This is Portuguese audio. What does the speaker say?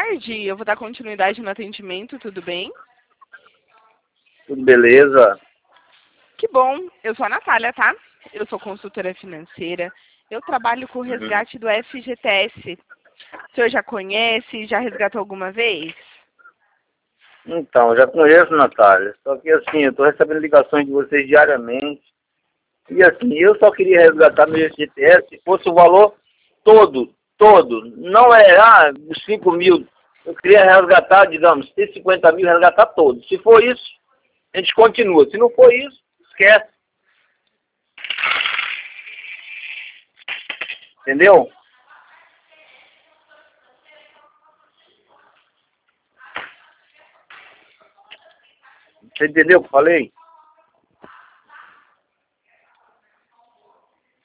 tarde. Eu vou dar continuidade no atendimento, tudo bem? Tudo beleza? Que bom. Eu sou a Natália, tá? Eu sou consultora financeira. Eu trabalho com o resgate do FGTS. O senhor já conhece? Já resgatou alguma vez? Então, já conheço, Natália. Só que assim, eu estou recebendo ligações de vocês diariamente. E assim, eu só queria resgatar meu FGTS se fosse o valor todo, todo. Não é, os 5 mil. Eu queria resgatar, digamos, se 50 mil, resgatar todos. Se for isso, a gente continua. Se não for isso, esquece. Entendeu? Você entendeu o que eu falei?